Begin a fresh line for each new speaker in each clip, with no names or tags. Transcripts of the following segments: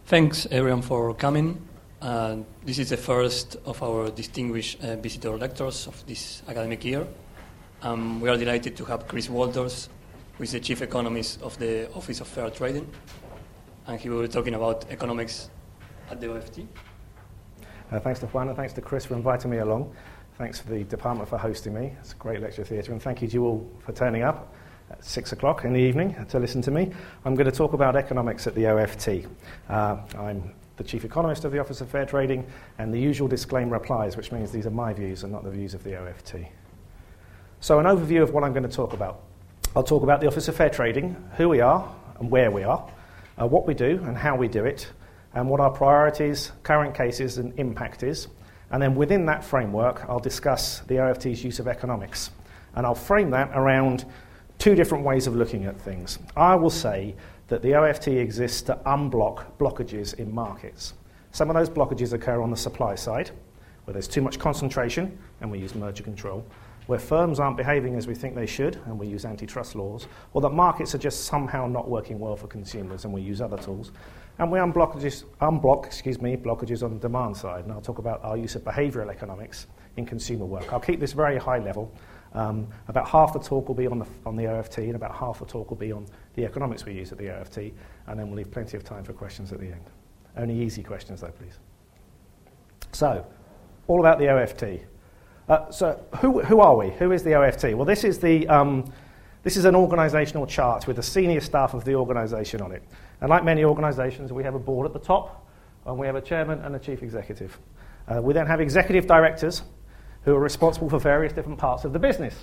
Thanks, everyone, for coming. This is the first of our distinguished visitor lectures of this academic year. We are delighted to have Chris Walters, who is the Chief Economist of the Office of Fair Trading, and he will be talking about economics at the OFT.
Thanks to Juan, and thanks to Chris for inviting me along. Thanks to the department for hosting me. It's a great lecture theatre, and thank you to you all for turning up at 6 o'clock in the evening to listen to me. I'm going to talk about economics at the OFT. I'm the Chief Economist of the Office of Fair Trading, and the usual disclaimer applies, which means these are my views and not the views of the OFT. So an overview of what I'm going to talk about. I'll talk about the Office of Fair Trading, who we are and where we are, what we do and how we do it, and what our priorities, current cases and impact is. And then within that framework, I'll discuss the OFT's use of economics. And I'll frame that around two different ways of looking at things. I will say that the OFT exists to unblock blockages in markets. Some of those blockages occur on the supply side, where there's too much concentration, and we use merger control, where firms aren't behaving as we think they should, and we use antitrust laws, or that markets are just somehow not working well for consumers, and we use other tools. And we unblock blockages on the demand side, and I'll talk about our use of behavioural economics in consumer work. I'll keep this very high level. About half the talk will be on the OFT, and about half the talk will be on the economics we use at the OFT, and then we'll leave plenty of time for questions at the end. Only easy questions, though, please. So, all about the OFT. So, who are we? Who is the OFT? Well, this is an organisational chart with the senior staff of the organisation on it. And like many organisations, we have a board at the top, and we have a chairman and a chief executive. We then have executive directors who are responsible for various different parts of the business.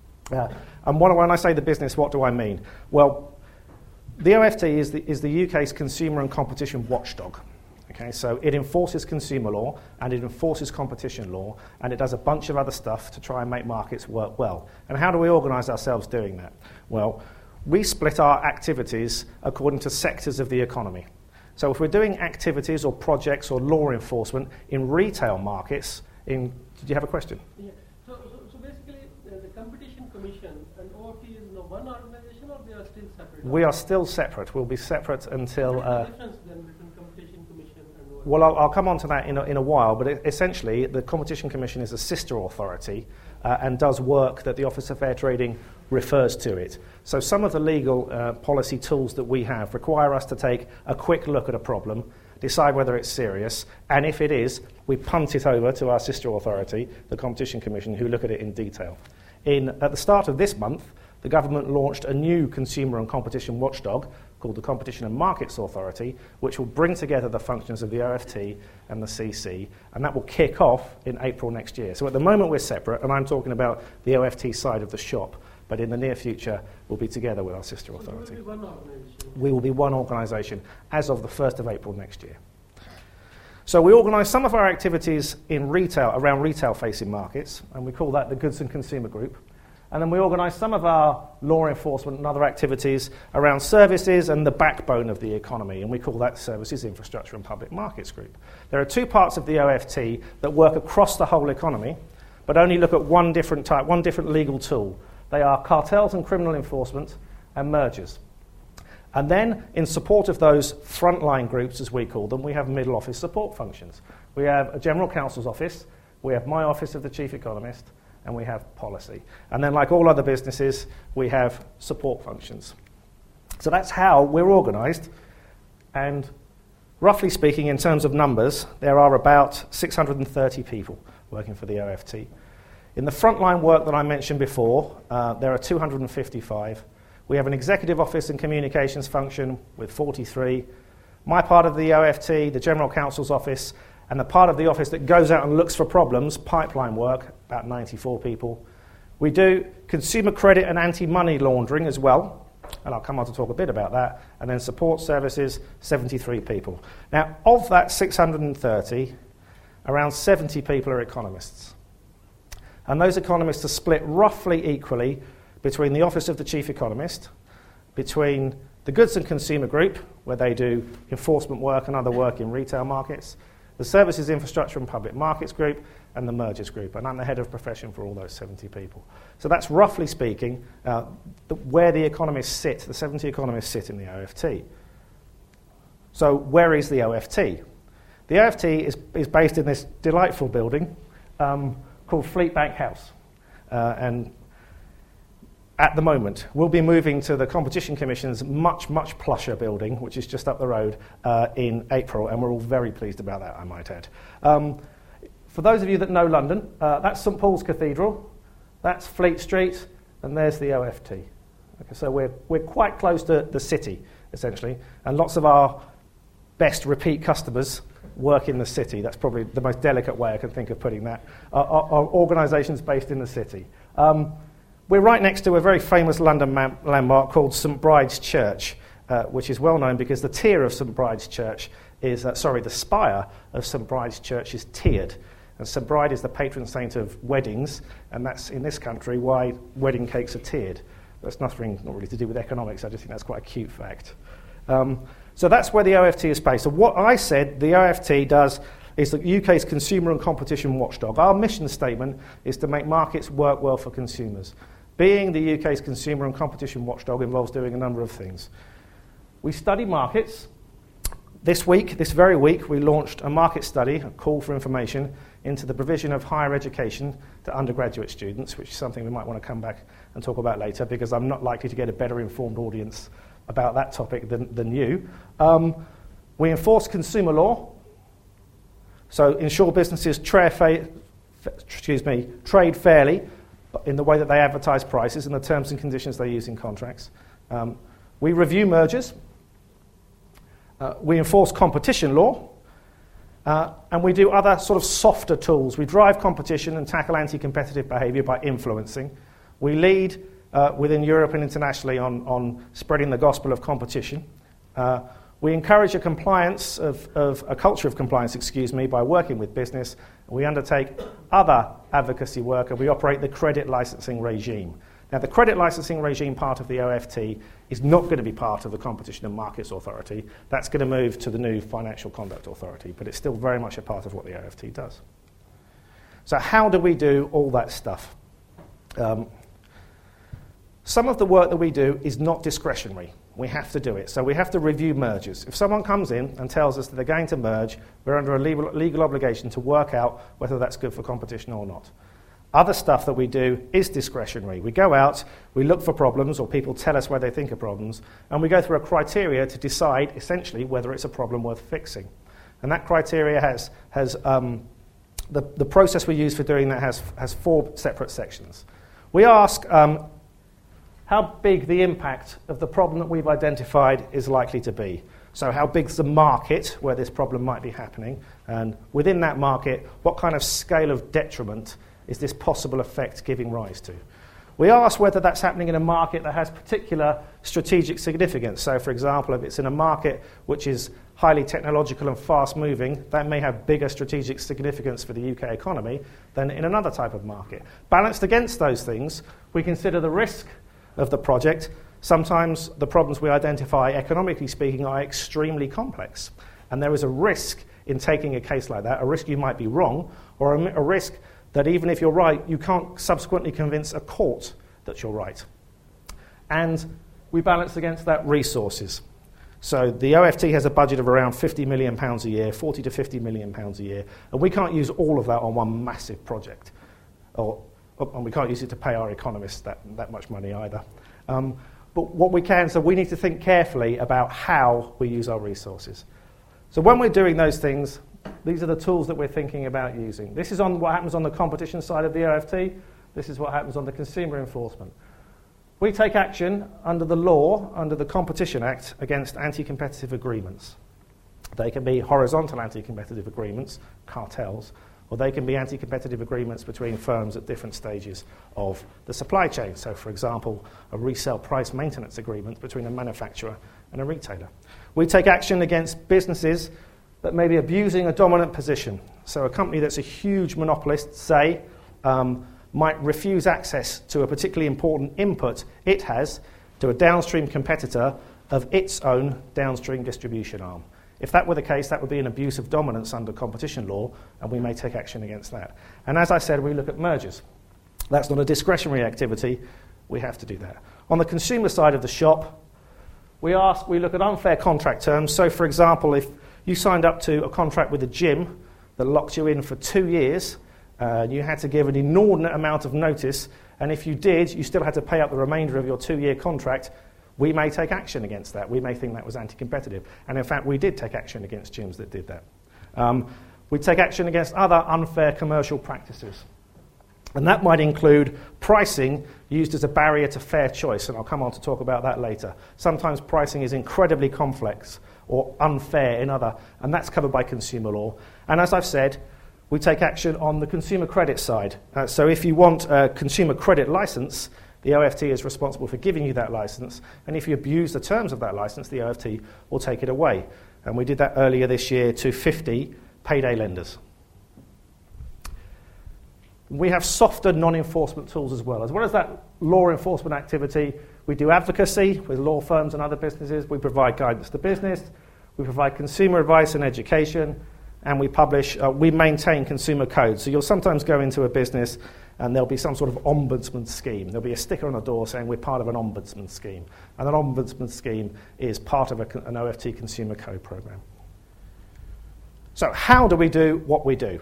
And when I say the business, what do I mean? Well, the OFT is the UK's consumer and competition watchdog. Okay, so it enforces consumer law, and it enforces competition law, and it does a bunch of other stuff to try and make markets work well. And how do we organise ourselves doing that? Well, we split our activities according to sectors of the economy. So if we're doing activities or projects or law enforcement in retail markets, did you have a question?
Yeah. So basically, the Competition Commission and OFT is one organization, or they are still separate?
We are still separate. We'll be separate until...
What's the difference then between Competition Commission and OFT?
Well, I'll come on to that in a while, but essentially the Competition Commission is a sister authority and does work that the Office of Fair Trading refers to it. So some of the legal policy tools that we have require us to take a quick look at a problem, decide whether it's serious, and if it is, we punt it over to our sister authority, the Competition Commission, who look at it in detail. At the start of this month, the government launched a new consumer and competition watchdog called the Competition and Markets Authority, which will bring together the functions of the OFT and the CC, and that will kick off in April next year. So at the moment we're separate, and I'm talking about the OFT side of the shop, but in the near future we'll be together with our sister authority.
So will be one organisation?
We will be one organisation as of the 1st of April next year. So we organise some of our activities in retail, around retail-facing markets, and we call that the Goods and Consumer Group. And then we organise some of our law enforcement and other activities around services and the backbone of the economy, and we call that Services, Infrastructure and Public Markets Group. There are two parts of the OFT that work across the whole economy, but only look at one different legal tool. They are cartels and criminal enforcement and mergers. And then, in support of those frontline groups, as we call them, we have middle office support functions. We have a General Counsel's office, we have my office of the Chief Economist, and we have policy. And then, like all other businesses, we have support functions. So that's how we're organised. And roughly speaking, in terms of numbers, there are about 630 people working for the OFT. In the frontline work that I mentioned before, there are 255. We have an executive office and communications function with 43. My part of the OFT, the General Counsel's office, and the part of the office that goes out and looks for problems, pipeline work, about 94 people. We do consumer credit and anti-money laundering as well, and I'll come on to talk a bit about that, and then support services, 73 people. Now, of that 630, around 70 people are economists. And those economists are split roughly equally between the Office of the Chief Economist, between the Goods and Consumer Group, where they do enforcement work and other work in retail markets, the Services, Infrastructure and Public Markets Group, and the Mergers Group. And I'm the head of profession for all those 70 people. So that's roughly speaking where the economists sit, the 70 economists sit in the OFT. So where is the OFT? The OFT is based in this delightful building called Fleetbank House. And at the moment, we'll be moving to the Competition Commission's much, much plusher building, which is just up the road, in April, and we're all very pleased about that, I might add. For those of you that know London, that's St Paul's Cathedral, that's Fleet Street, and there's the OFT. Okay, so we're quite close to the city, essentially, and lots of our best repeat customers work in the city. That's probably the most delicate way I can think of putting that. Our organisations based in the city. We're right next to a very famous London landmark called St Bride's Church, which is well known because the tier of St Bride's Church is, the spire of St Bride's Church is tiered. And St Bride is the patron saint of weddings, and that's, in this country, why wedding cakes are tiered. That's not really to do with economics, I just think that's quite a cute fact. So that's where the OFT is based. So what I said the OFT does is the UK's consumer and competition watchdog. Our mission statement is to make markets work well for consumers. Being the UK's consumer and competition watchdog involves doing a number of things. We study markets. This very week, we launched a market study, a call for information, into the provision of higher education to undergraduate students, which is something we might want to come back and talk about later, because I'm not likely to get a better informed audience about that topic than you. We enforce consumer law, so ensure businesses trade fairly in the way that they advertise prices and the terms and conditions they use in contracts. We review mergers. We enforce competition law. And we do other sort of softer tools. We drive competition and tackle anti-competitive behaviour by influencing. We lead within Europe and internationally on spreading the gospel of competition. We encourage a culture of compliance, by working with business. We undertake other advocacy work, and we operate the credit licensing regime. Now, the credit licensing regime part of the OFT is not going to be part of the Competition and Markets Authority. That's going to move to the new Financial Conduct Authority, but it's still very much a part of what the OFT does. So how do we do all that stuff? Some of the work that we do is not discretionary. We have to do it. So we have to review mergers. If someone comes in and tells us that they're going to merge, we're under a legal obligation to work out whether that's good for competition or not. Other stuff that we do is discretionary. We go out, we look for problems, or people tell us where they think are problems, and we go through a criteria to decide, essentially, whether it's a problem worth fixing. And that criteria has the process we use for doing that has 4 separate sections. We ask how big the impact of the problem that we've identified is likely to be. So how big's the market where this problem might be happening, and within that market, what kind of scale of detriment is this possible effect giving rise to? We ask whether that's happening in a market that has particular strategic significance. So, for example, if it's in a market which is highly technological and fast-moving, that may have bigger strategic significance for the UK economy than in another type of market. Balanced against those things, we consider the risk of the project. Sometimes the problems we identify, economically speaking, are extremely complex. And there is a risk in taking a case like that, a risk you might be wrong, or a risk that even if you're right, you can't subsequently convince a court that you're right. And we balance against that resources. So the OFT has a budget of around £50 million a year, £40 to £50 million a year, and we can't use all of that on one massive project. And we can't use it to pay our economists that much money either. But what we can, so we need to think carefully about how we use our resources. So when we're doing those things, these are the tools that we're thinking about using. This is on what happens on the competition side of the OFT. This is what happens on the consumer enforcement. We take action under the law, under the Competition Act, against anti-competitive agreements. They can be horizontal anti-competitive agreements, cartels, or they can be anti-competitive agreements between firms at different stages of the supply chain. So, for example, a resale price maintenance agreement between a manufacturer and a retailer. We take action against businesses that may be abusing a dominant position. So a company that's a huge monopolist, say, might refuse access to a particularly important input it has to a downstream competitor of its own downstream distribution arm. If that were the case, that would be an abuse of dominance under competition law, and we may take action against that. And as I said, we look at mergers. That's not a discretionary activity. We have to do that. On the consumer side of the shop, We look at unfair contract terms. So, for example, if you signed up to a contract with a gym that locked you in for 2 years, you had to give an inordinate amount of notice, and if you did, you still had to pay up the remainder of your 2-year contract, we may take action against that. We may think that was anti-competitive. And in fact, we did take action against gyms that did that. We take action against other unfair commercial practices. And that might include pricing used as a barrier to fair choice, and I'll come on to talk about that later. Sometimes pricing is incredibly complex or unfair and that's covered by consumer law. And as I've said, we take action on the consumer credit side. So if you want a consumer credit license, the OFT is responsible for giving you that license, and if you abuse the terms of that license, the OFT will take it away. And we did that earlier this year to 50 payday lenders. We have softer non-enforcement tools as well. As well as that law enforcement activity, we do advocacy with law firms and other businesses. We provide guidance to business. We provide consumer advice and education. And we maintain consumer codes. So you'll sometimes go into a business and there'll be some sort of ombudsman scheme. There'll be a sticker on the door saying we're part of an ombudsman scheme. And an ombudsman scheme is part of an OFT consumer code program. So how do we do what we do?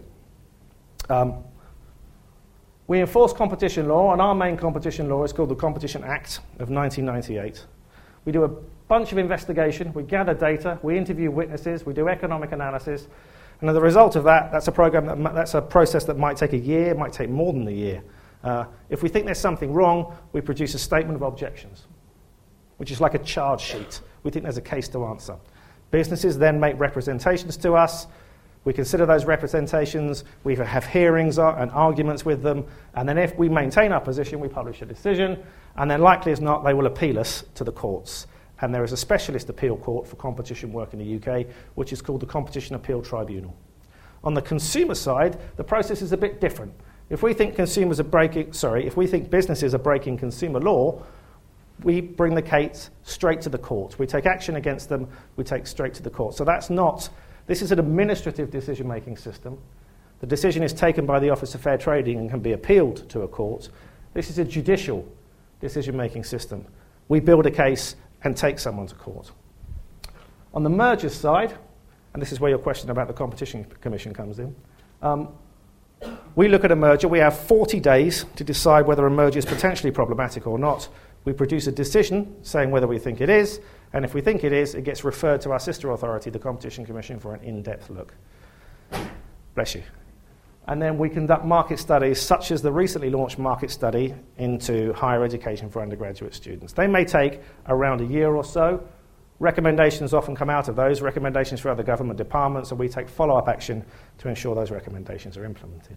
We enforce competition law, and our main competition law is called the Competition Act of 1998. We do a bunch of investigation, we gather data, we interview witnesses, we do economic analysis, and as a result of that, that's a process that might take a year, might take more than a year. If we think there's something wrong, we produce a statement of objections, which is like a charge sheet. We think there's a case to answer. Businesses then make representations to us. We consider those representations, we have hearings and arguments with them, and then if we maintain our position, we publish a decision, and then likely as not, they will appeal us to the courts. And there is a specialist appeal court for competition work in the UK, which is called the Competition Appeal Tribunal. On the consumer side, the process is a bit different. If we think businesses are breaking consumer law, we bring the case straight to the court. We take action against them, we take straight to the court. So this is an administrative decision-making system. The decision is taken by the Office of Fair Trading and can be appealed to a court. This is a judicial decision-making system. We build a case and take someone to court. On the mergers side, and this is where your question about the Competition Commission comes in, we look at a merger. We have 40 days to decide whether a merger is potentially problematic or not. We produce a decision saying whether we think it is, and if we think it is, it gets referred to our sister authority, the Competition Commission, for an in-depth look. Bless you. And then we conduct market studies, such as the recently launched market study into higher education for undergraduate students. They may take around a year or so. Recommendations often come out of those, recommendations for other government departments, and we take follow-up action to ensure those recommendations are implemented.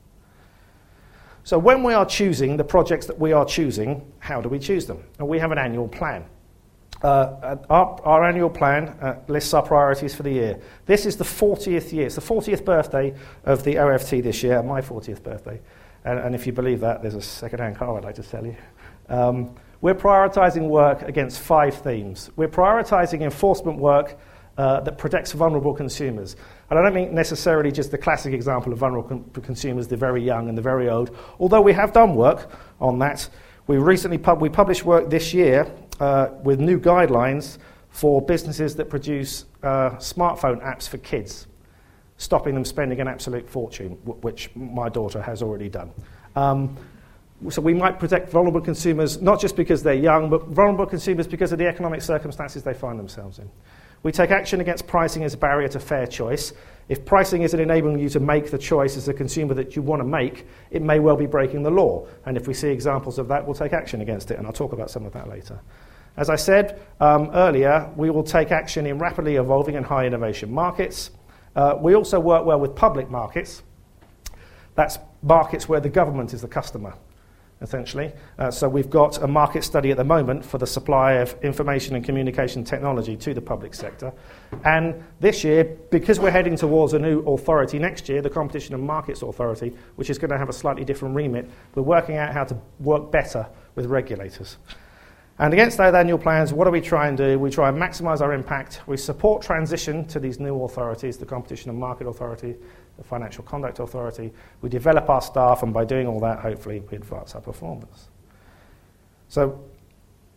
So when we are choosing the projects that we are choosing, how do we choose them? And we have an annual plan. Our annual plan lists our priorities for the year. This is the 40th year. It's the 40th birthday of the OFT this year, my 40th birthday. And if you believe that, there's a second-hand car I'd like to sell you. We're prioritising work against 5 themes. We're prioritising enforcement work that protects vulnerable consumers. And I don't mean necessarily just the classic example of vulnerable consumers, the very young and the very old, although we have done work on that. We recently published work this year with new guidelines for businesses that produce smartphone apps for kids, stopping them spending an absolute fortune, which my daughter has already done. So we might protect vulnerable consumers, not just because they're young, but vulnerable consumers because of the economic circumstances they find themselves in. We take action against pricing as a barrier to fair choice. If pricing isn't enabling you to make the choice as a consumer that you want to make, it may well be breaking the law. And if we see examples of that, we'll take action against it, and I'll talk about some of that later. As I said earlier, we will take action in rapidly evolving and high innovation markets. We also work well with public markets. That's markets where the government is the customer, essentially. So we've got a market study at the moment for the supply of information and communication technology to the public sector. And this year, because we're heading towards a new authority next year, the Competition and Markets Authority, which is going to have a slightly different remit, we're working out how to work better with regulators. And against those annual plans, what do we try and do? We try and maximise our impact. We support transition to these new authorities, the Competition and Market Authority, the Financial Conduct Authority. We develop our staff, and by doing all that, hopefully, we advance our performance. So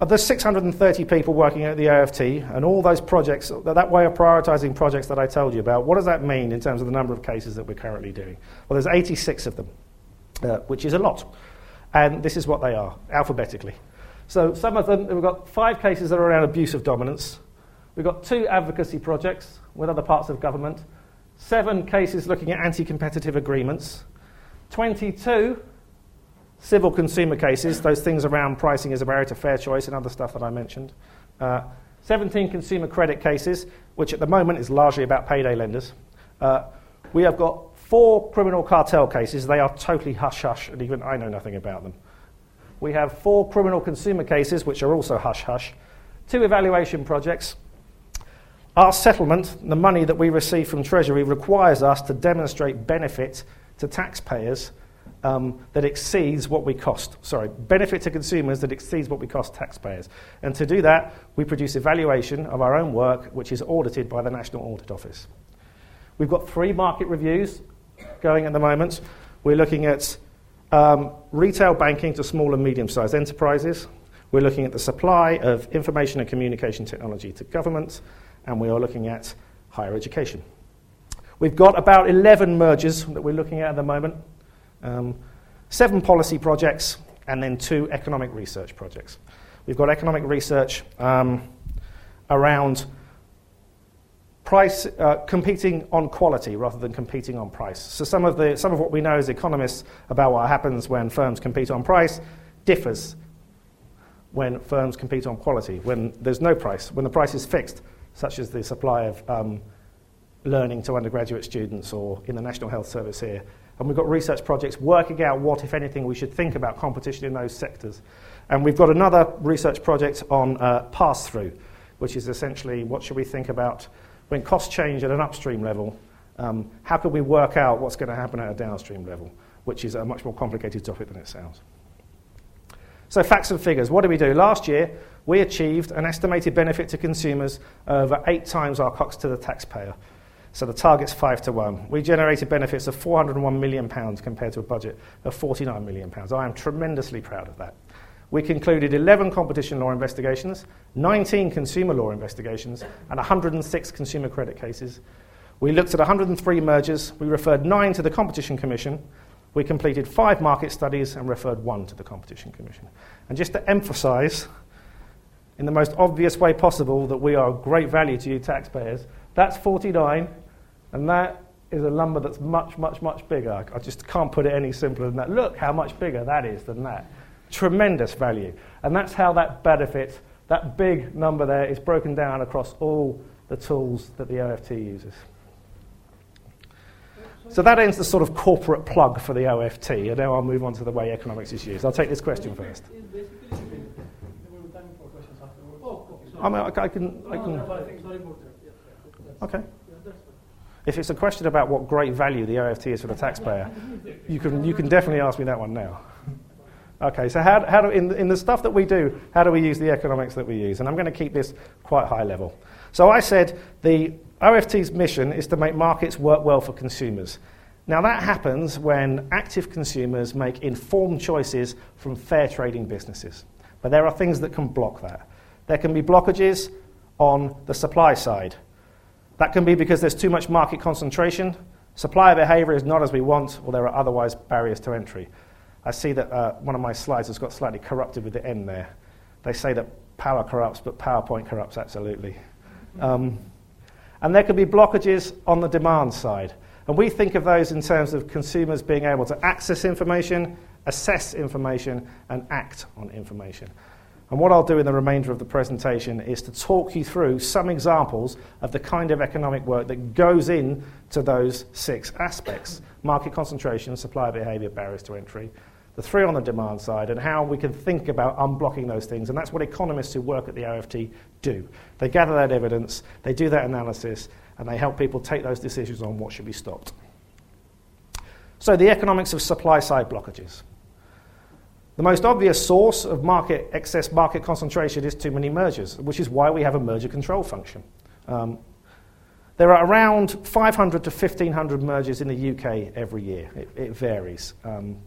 of the 630 people working at the OFT and all those projects, that way of prioritising projects that I told you about, what does that mean in terms of the number of cases that we're currently doing? Well, there's 86 of them, which is a lot. And this is what they are, alphabetically. So some of them, we've got 5 cases that are around abuse of dominance. We've got 2 advocacy projects with other parts of government, 7 cases looking at anti-competitive agreements, 22 civil consumer cases, those things around pricing as a barrier to fair choice and other stuff that I mentioned, 17 consumer credit cases, which at the moment is largely about payday lenders. We have got 4 criminal cartel cases. They are totally hush-hush, and even I know nothing about them. We have 4 criminal consumer cases, which are also hush-hush, 2 evaluation projects. Our settlement, the money that we receive from Treasury, requires us to demonstrate benefit to taxpayers that exceeds what we cost. Benefit to consumers that exceeds what we cost taxpayers. And to do that, we produce evaluation of our own work, which is audited by the National Audit Office. We've got 3 market reviews going at the moment. We're looking at retail banking to small and medium-sized enterprises. We're looking at the supply of information and communication technology to governments, and we are looking at higher education. We've got about 11 mergers that we're looking at the moment, 7 policy projects, and then 2 economic research projects. We've got economic research around price, competing on quality rather than competing on price. So some of what we know as economists about what happens when firms compete on price differs when firms compete on quality, when there's no price, when the price is fixed, such as the supply of learning to undergraduate students or in the National Health Service here. And we've got research projects working out what, if anything, we should think about competition in those sectors. And we've got another research project on pass-through, which is essentially what should we think about when costs change at an upstream level, how can we work out what's going to happen at a downstream level, which is a much more complicated topic than it sounds. So facts and figures. What did we do? Last year, we achieved an estimated benefit to consumers over 8 times our cost to the taxpayer. So the target's 5 to 1. We generated benefits of £401 million compared to a budget of £49 million. I am tremendously proud of that. We concluded 11 competition law investigations, 19 consumer law investigations, and 106 consumer credit cases. We looked at 103 mergers. We referred 9 to the Competition Commission. We completed 5 market studies and referred 1 to the Competition Commission. And just to emphasise, in the most obvious way possible, that we are of great value to you taxpayers, that's 49, and that is a number that's much, much, much bigger. I just can't put it any simpler than that. Look how much bigger that is than that. Tremendous value. And that's how that benefit, that big number there, is broken down across all the tools that the OFT uses. So that ends the sort of corporate plug for the OFT, and now I'll move on to the way economics is used. I'll take this question first. I can. Okay. If it's a question about what great value the OFT is for the taxpayer, you can definitely ask me that one now. Okay, so how do in the stuff that we do, how do we use the economics that we use? And I'm going to keep this quite high level. So I said the OFT's mission is to make markets work well for consumers. Now that happens when active consumers make informed choices from fair trading businesses. But there are things that can block that. There can be blockages on the supply side. That can be because there's too much market concentration, supplier behaviour is not as we want, or there are otherwise barriers to entry. I see that one of my slides has got slightly corrupted with the N there. They say that power corrupts, but PowerPoint corrupts absolutely. And there can be blockages on the demand side. And we think of those in terms of consumers being able to access information, assess information, and act on information. And what I'll do in the remainder of the presentation is to talk you through some examples of the kind of economic work that goes into those 6 aspects: market concentration, supplier behaviour, barriers to entry, the 3 on the demand side, and how we can think about unblocking those things. And that's what economists who work at the OFT do. They gather that evidence, they do that analysis, and they help people take those decisions on what should be stopped. So the economics of supply-side blockages. The most obvious source of excess market concentration is too many mergers, which is why we have a merger control function. There are around 500 to 1,500 mergers in the UK every year. It varies.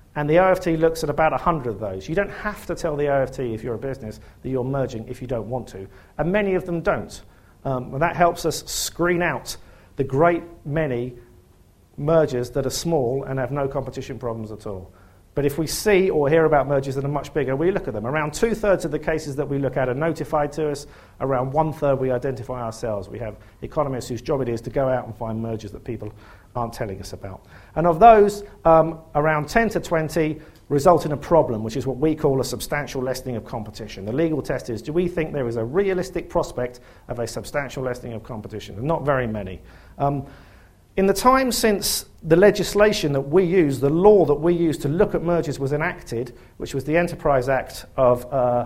And the OFT looks at about 100 of those. You don't have to tell the OFT if you're a business that you're merging if you don't want to. And many of them don't. And that helps us screen out the great many mergers that are small and have no competition problems at all. But if we see or hear about mergers that are much bigger, we look at them. Around 2/3 of the cases that we look at are notified to us. Around 1/3 we identify ourselves. We have economists whose job it is to go out and find mergers that people aren't telling us about. And of those, around 10 to 20 result in a problem, which is what we call a substantial lessening of competition. The legal test is, do we think there is a realistic prospect of a substantial lessening of competition? And not very many. In the time since the legislation that we use, the law that we use to look at mergers was enacted, which was the Enterprise Act of,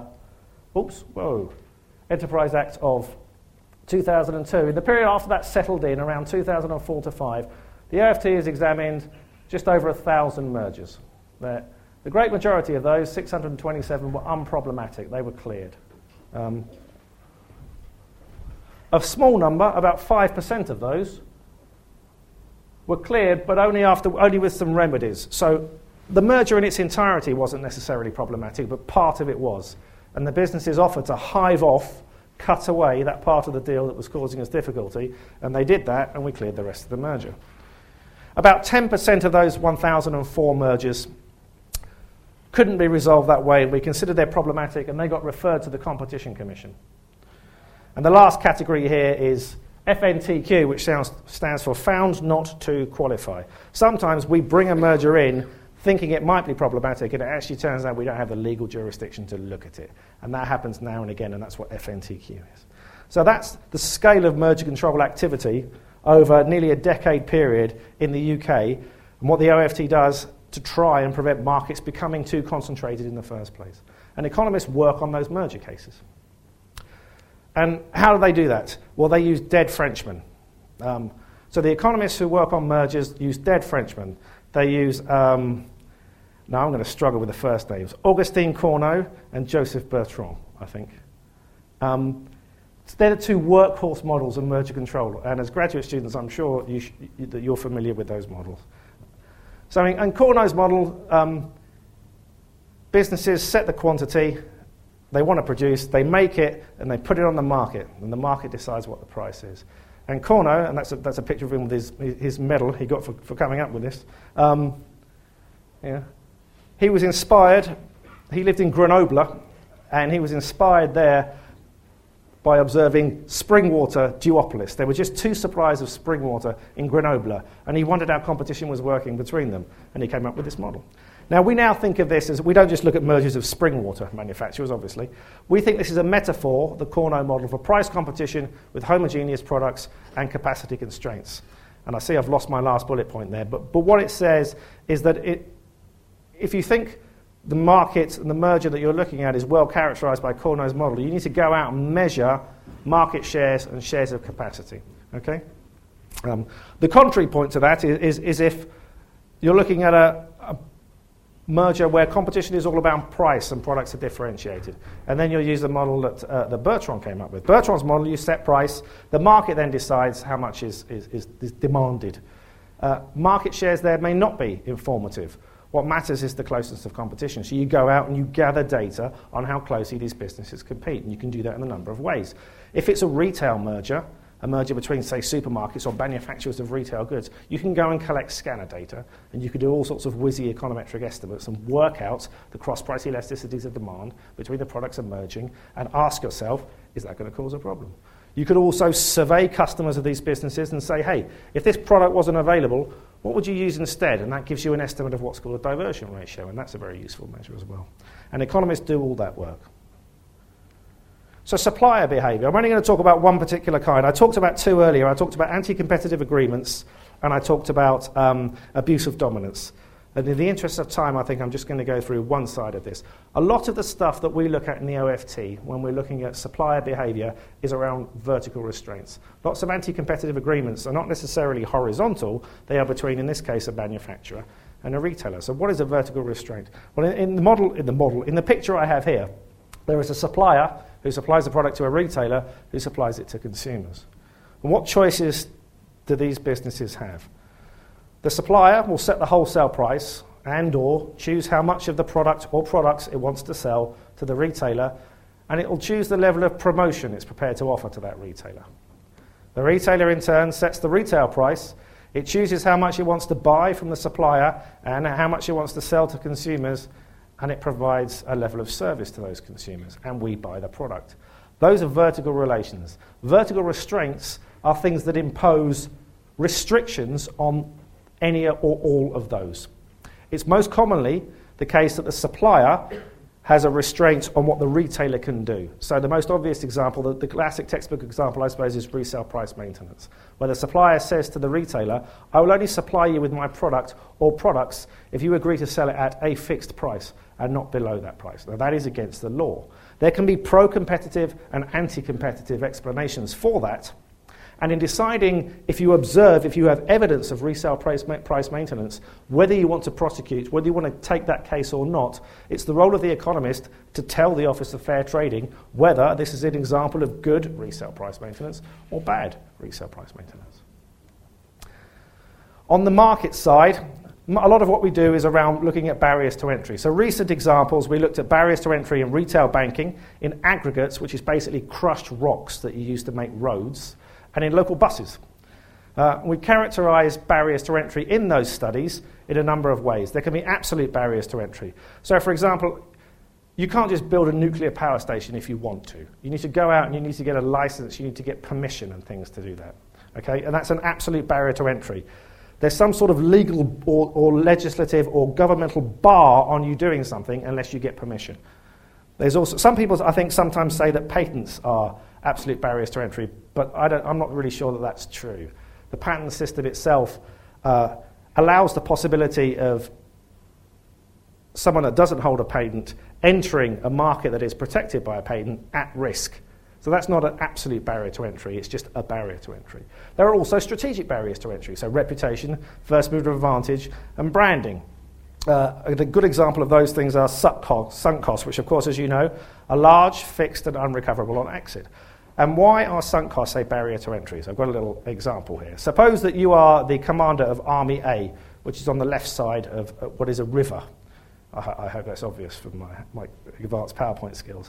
Enterprise Act of 2002. In the period after that settled in, around 2004 to 5, the OFT has examined just over 1,000 mergers. The great majority of those, 627, were unproblematic. They were cleared. A small number, about 5% of those, were cleared, but only with some remedies. So the merger in its entirety wasn't necessarily problematic, but part of it was. And the businesses offered to hive off, cut away that part of the deal that was causing us difficulty, and they did that, and we cleared the rest of the merger. About 10% of those 1,004 mergers couldn't be resolved that way, and we considered they're problematic, and they got referred to the Competition Commission. And the last category here is FNTQ, which stands for Found Not to Qualify. Sometimes we bring a merger in thinking it might be problematic, and it actually turns out we don't have the legal jurisdiction to look at it. And that happens now and again, and that's what FNTQ is. So that's the scale of merger control activity over nearly a decade period in the UK, and what the OFT does to try and prevent markets becoming too concentrated in the first place. And economists work on those merger cases. And how do they do that? Well, they use dead Frenchmen. So the economists who work on mergers use dead Frenchmen. They use, now I'm going to struggle with the first names, Augustin Cournot and Joseph Bertrand, I think. They're the two workhorse models of merger control. And as graduate students, I'm sure that you're familiar with those models. So in Cournot's model, businesses set the quantity they want to produce, they make it, and they put it on the market, and the market decides what the price is. And Cournot, and that's a picture of him with his medal he got for coming up with this. He was inspired, he lived in Grenoble, and he was inspired there by observing spring water duopolies. There were just two suppliers of spring water in Grenoble, and he wondered how competition was working between them, and he came up with this model. Now, we now think of this as, we don't just look at mergers of spring water manufacturers, obviously. We think this is a metaphor, the Cournot model, for price competition with homogeneous products and capacity constraints. And I see I've lost my last bullet point there, but what it says is that if you think the market and the merger that you're looking at is well characterized by Cournot's model, you need to go out and measure market shares and shares of capacity. Okay? The contrary point to that is if you're looking at a merger where competition is all about price and products are differentiated. And then you'll use the model that Bertrand came up with. Bertrand's model, you set price. The market then decides how much is demanded. Market shares there may not be informative. What matters is the closeness of competition. So you go out and you gather data on how closely these businesses compete. And you can do that in a number of ways. If it's a retail merger, a merger between, say, supermarkets or manufacturers of retail goods, you can go and collect scanner data, and you can do all sorts of whizzy econometric estimates and work out the cross-price elasticities of demand between the products emerging and ask yourself, is that going to cause a problem? You could also survey customers of these businesses and say, hey, if this product wasn't available, what would you use instead? And that gives you an estimate of what's called a diversion ratio, and that's a very useful measure as well. And economists do all that work. So supplier behaviour. I'm only going to talk about one particular kind. I talked about two earlier. I talked about anti-competitive agreements, and I talked about abuse of dominance. And in the interest of time, I think I'm just going to go through one side of this. A lot of the stuff that we look at in the OFT when we're looking at supplier behaviour is around vertical restraints. Lots of anti-competitive agreements are not necessarily horizontal. They are between, in this case, a manufacturer and a retailer. So what is a vertical restraint? Well, in the picture I have here, there is a supplier who supplies the product to a retailer who supplies it to consumers. And what choices do these businesses have? The supplier will set the wholesale price, and or choose how much of the product or products it wants to sell to the retailer, and it will choose the level of promotion it's prepared to offer to that retailer. The retailer in turn sets the retail price. It chooses how much it wants to buy from the supplier and how much it wants to sell to consumers, and it provides a level of service to those consumers, and we buy the product. Those are vertical relations. Vertical restraints are things that impose restrictions on any or all of those. It's most commonly the case that the supplier has a restraint on what the retailer can do. So the most obvious example, the classic textbook example, I suppose, is resale price maintenance, where the supplier says to the retailer, I will only supply you with my product or products if you agree to sell it at a fixed price and not below that price. Now, that is against the law. There can be pro-competitive and anti-competitive explanations for that. And in deciding if you have evidence of resale price maintenance, whether you want to prosecute, whether you want to take that case or not, it's the role of the economist to tell the Office of Fair Trading whether this is an example of good resale price maintenance or bad resale price maintenance. On the market side, a lot of what we do is around looking at barriers to entry. So recent examples, we looked at barriers to entry in retail banking, in aggregates, which is basically crushed rocks that you use to make roads, and in local buses. We characterise barriers to entry in those studies in a number of ways. There can be absolute barriers to entry. So, for example, you can't just build a nuclear power station if you want to. You need to go out and you need to get a license, you need to get permission and things to do that. Okay? And that's an absolute barrier to entry. There's some sort of legal or legislative or governmental bar on you doing something unless you get permission. There's also some people, I think, sometimes say that patents are absolute barriers to entry, but I'm not really sure that that's true. The patent system itself allows the possibility of someone that doesn't hold a patent entering a market that is protected by a patent at risk. So that's not an absolute barrier to entry, it's just a barrier to entry. There are also strategic barriers to entry, so reputation, first mover advantage, and branding. A good example of those things are sunk costs, which, of course, as you know, are large, fixed, and unrecoverable on exit. And why are sunk costs a barrier to entry? So I've got a little example here. Suppose that you are the commander of Army A, which is on the left side of what is a river. I hope that's obvious from my advanced PowerPoint skills.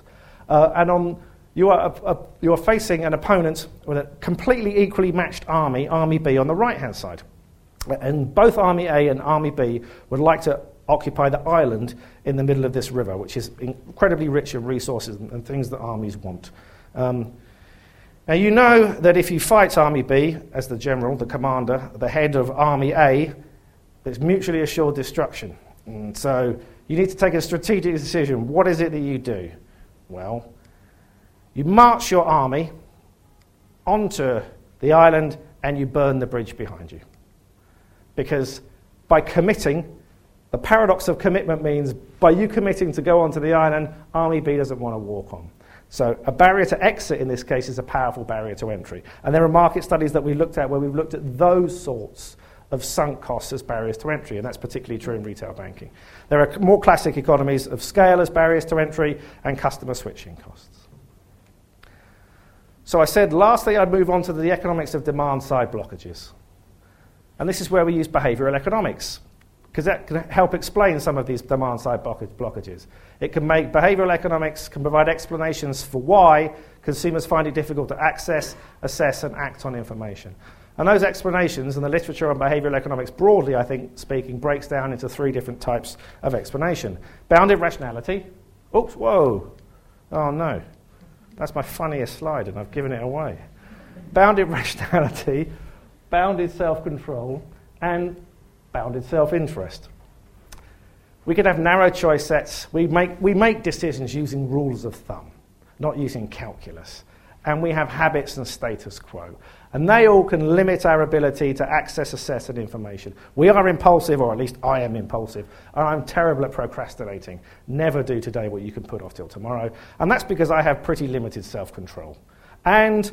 You are facing an opponent with a completely equally matched army, Army B, on the right-hand side. And both Army A and Army B would like to occupy the island in the middle of this river, which is incredibly rich in resources and things that armies want. Now, you know that if you fight Army B as the general, the commander, the head of Army A, it's mutually assured destruction. And so you need to take a strategic decision. What is it that you do? Well, you march your army onto the island and you burn the bridge behind you. Because by committing, the paradox of commitment means by you committing to go onto the island, Army B doesn't want to walk on. So a barrier to exit in this case is a powerful barrier to entry. And there are market studies that we looked at where we've looked at those sorts of sunk costs as barriers to entry, and that's particularly true in retail banking. There are more classic economies of scale as barriers to entry and customer switching costs. So I said lastly I'd move on to the economics of demand-side blockages. And this is where we use behavioural economics, because that can help explain some of these demand-side blockages. It can make behavioural economics can provide explanations for why consumers find it difficult to access, assess, and act on information. And those explanations, and the literature on behavioural economics broadly, I think, speaking, breaks down into three different types of explanation. Bounded rationality. Oops, whoa. Oh, no. That's my funniest slide, and I've given it away. Bounded rationality, bounded self-control, and bounded self-interest. We can have narrow choice sets. We make decisions using rules of thumb, not using calculus. And we have habits and status quo. And they all can limit our ability to access, assess, and information. We are impulsive, or at least I am impulsive, and I'm terrible at procrastinating. Never do today what you can put off till tomorrow. And that's because I have pretty limited self-control. And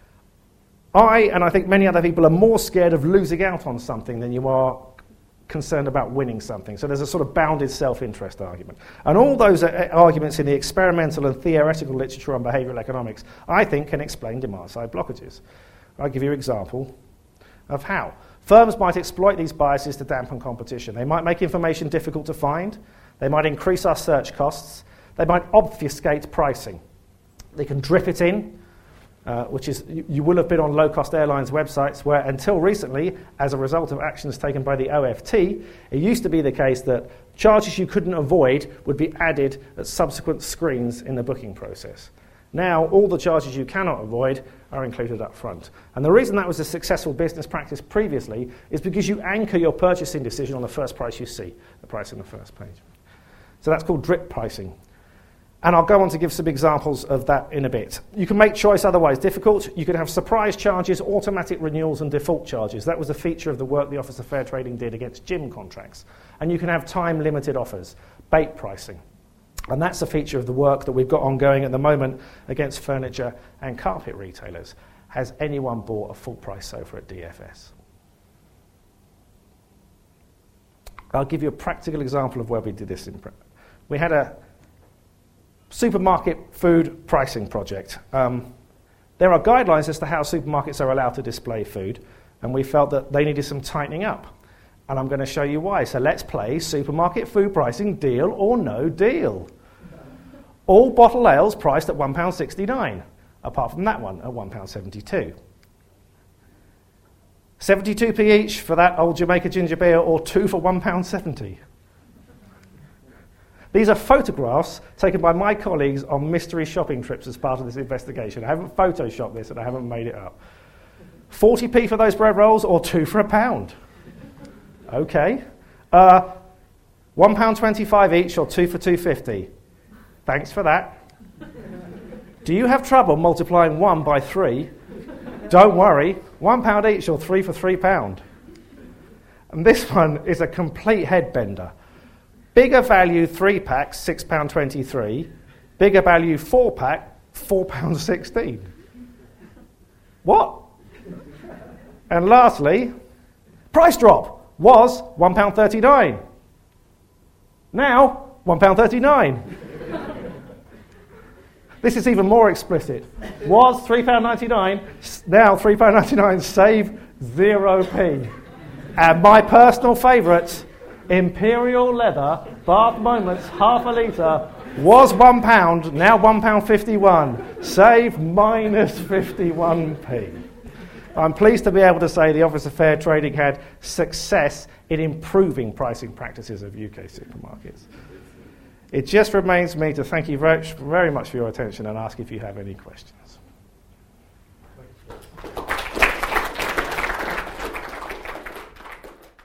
I think many other people are more scared of losing out on something than you are concerned about winning something. So there's a sort of bounded self-interest argument. And all those arguments in the experimental and theoretical literature on behavioural economics, I think, can explain demand-side blockages. I'll give you an example. of how. Firms might exploit these biases to dampen competition. They might make information difficult to find. They might increase our search costs. They might obfuscate pricing. They can drip it in, which is, you will have been on low-cost airlines' websites where until recently, as a result of actions taken by the OFT, it used to be the case that charges you couldn't avoid would be added at subsequent screens in the booking process. Now, all the charges you cannot avoid are included up front. And the reason that was a successful business practice previously is because you anchor your purchasing decision on the first price you see, the price on the first page. So that's called drip pricing. And I'll go on to give some examples of that in a bit. You can make choice otherwise difficult. You can have surprise charges, automatic renewals, and default charges. That was a feature of the work the Office of Fair Trading did against gym contracts. And you can have time-limited offers, bait pricing. And that's a feature of the work that we've got ongoing at the moment against furniture and carpet retailers. Has anyone bought a full-price sofa at DFS? I'll give you a practical example of where we did this. We had a supermarket food pricing project. There are guidelines as to how supermarkets are allowed to display food, and we felt that they needed some tightening up. And I'm going to show you why. So let's play supermarket food pricing, deal or no deal. All bottle ales priced at £1.69, apart from that one at £1.72. 72p each for that old Jamaica ginger beer, or two for £1.70. These are photographs taken by my colleagues on mystery shopping trips as part of this investigation. I haven't photoshopped this and I haven't made it up. 40p for those bread rolls, or two for £1. Okay. £1.25 each, or two for £2.50. Thanks for that. Do you have trouble multiplying 1 by 3? Don't worry. £1 each, or 3 for £3. And this one is a complete headbender. Bigger value 3-pack, £6.23. Bigger value 4-pack, £4.16. What? And lastly, price drop was £1.39. Now, £1.39. This is even more explicit. Was £3.99, now £3.99, save 0p. And my personal favourite, Imperial Leather Bath Moments half a litre, was £1, now £1.51, save minus 51p. I'm pleased to be able to say the Office of Fair Trading had success in improving pricing practices of UK supermarkets. It just remains me to thank you very much for your attention and ask if you have any questions.